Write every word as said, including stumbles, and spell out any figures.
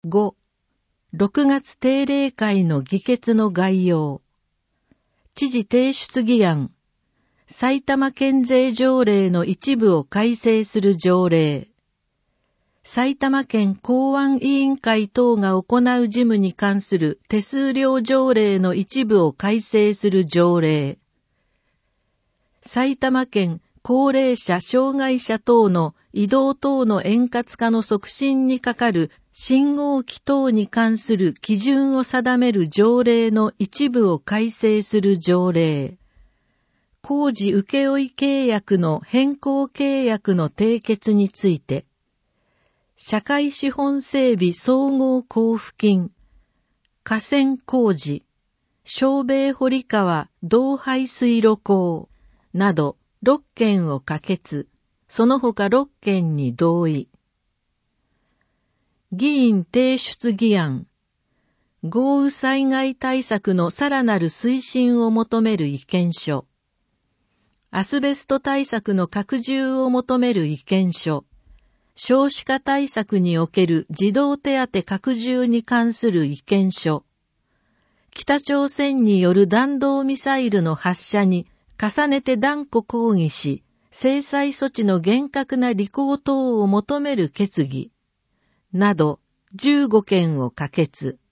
ご、ろくがつ定例会の議決の概要。知事提出議案。埼玉県税条例の一部を改正する条例。埼玉県公安委員会等が行う事務に関する手数料条例の一部を改正する条例。埼玉県高齢者障害者等の移動等の円滑化の促進にかかる信号機等に関する基準を定める条例の一部を改正する条例。工事請負契約の変更契約の締結について、社会資本整備総合交付金、河川工事、小米堀川導排水路工などろっけんを可決、その他ろっけんに同意。議員提出議案、豪雨災害対策のさらなる推進を求める意見書。アスベスト対策の拡充を求める意見書。少子化対策における児童手当拡充に関する意見書。北朝鮮による弾道ミサイルの発射に重ねて断固抗議し、制裁措置の厳格な履行等を求める決議。などじゅうごけんを可決。